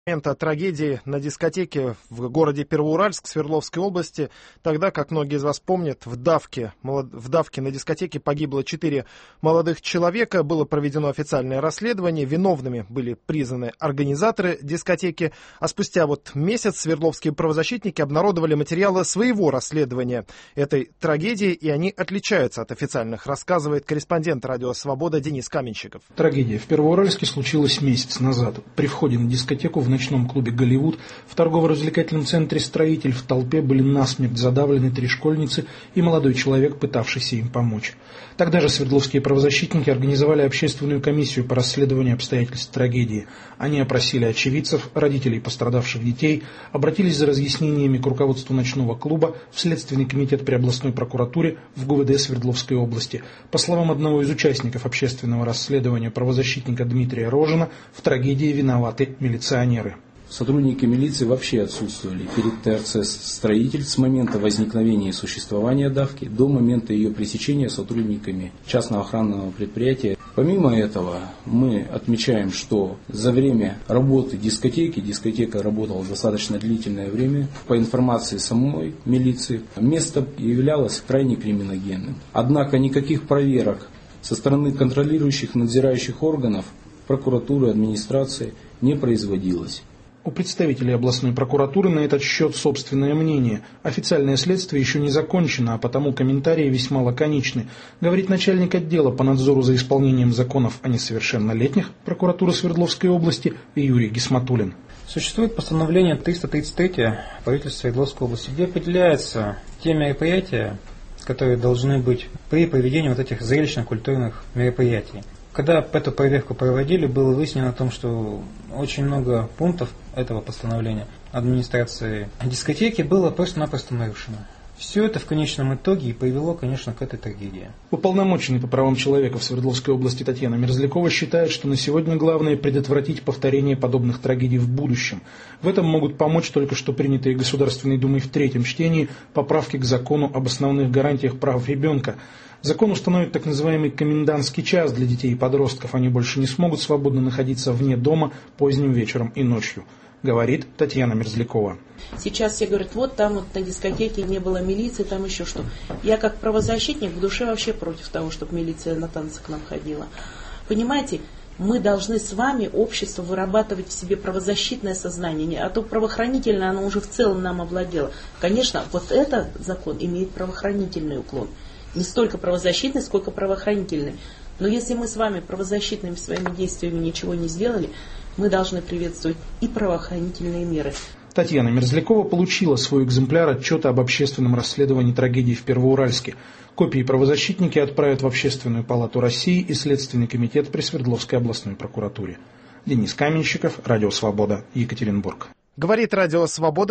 Момента трагедии на дискотеке в городе Первоуральск Свердловской области, тогда, как многие из вас помнят, в давке на дискотеке погибло 4 молодых человека, было проведено официальное расследование, виновными были признаны организаторы дискотеки, а спустя месяц свердловские правозащитники обнародовали материалы своего расследования этой трагедии, и они отличаются от официальных, рассказывает корреспондент «Радио Свобода» Денис Каменщиков. Трагедия в Первоуральске случилась месяц назад. При входе на дискотеку в ночном клубе «Голливуд» в торгово-развлекательном центре «Строитель» в толпе были насмерть задавлены 3 школьницы и молодой человек, пытавшийся им помочь. Тогда же свердловские правозащитники организовали общественную комиссию по расследованию обстоятельств трагедии. Они опросили очевидцев, родителей пострадавших детей, обратились за разъяснениями к руководству ночного клуба в Следственный комитет при областной прокуратуре в ГУВД Свердловской области. По словам одного из участников общественного расследования правозащитника Дмитрия Рожина, в трагедии виноваты милиционеры. Сотрудники милиции вообще отсутствовали перед ТРЦ «Строитель» с момента возникновения и существования давки до момента ее пресечения сотрудниками частного охранного предприятия. Помимо этого, мы отмечаем, что за время работы дискотека работала достаточно длительное время. По информации самой милиции, место являлось крайне криминогенным. Однако никаких проверок со стороны контролирующих, надзирающих органов, прокуратуры, администрации не производилось. У представителей областной прокуратуры на этот счет собственное мнение. Официальное следствие еще не закончено, а потому комментарии весьма лаконичны. Говорит начальник отдела по надзору за исполнением законов о несовершеннолетних прокуратуры Свердловской области Юрий Гисматуллин. Существует постановление 333 правительства Свердловской области, где определяются те мероприятия, которые должны быть при проведении этих зрелищно-культурных мероприятий. Когда эту проверку проводили, было выяснено о том, что очень много пунктов этого постановления администрации дискотеки было просто-напросто нарушено. Все это в конечном итоге и привело, конечно, к этой трагедии. Уполномоченный по правам человека в Свердловской области Татьяна Мерзлякова считает, что на сегодня главное предотвратить повторение подобных трагедий в будущем. В этом могут помочь только что принятые Государственной Думой в 3-м чтении поправки к закону об основных гарантиях прав ребенка. Закон установит так называемый комендантский час для детей и подростков. Они больше не смогут свободно находиться вне дома поздним вечером и ночью, говорит Татьяна Мерзлякова. Сейчас все говорят, там на дискотеке не было милиции, там еще что. Я как правозащитник в душе вообще против того, чтобы милиция на танцы к нам ходила. Понимаете, мы должны с вами, общество, вырабатывать в себе правозащитное сознание, а то правоохранительное, оно уже в целом нам овладело. Конечно, этот закон имеет правоохранительный уклон. Не столько правозащитный, сколько правоохранительный. Но если мы с вами правозащитными своими действиями ничего не сделали, мы должны приветствовать и правоохранительные меры. Татьяна Мерзлякова получила свой экземпляр отчета об общественном расследовании трагедии в Первоуральске. Копии правозащитники отправят в Общественную палату России и Следственный комитет при Свердловской областной прокуратуре. Денис Каменщиков, Радио Свобода, Екатеринбург. Говорит Радио Свобода.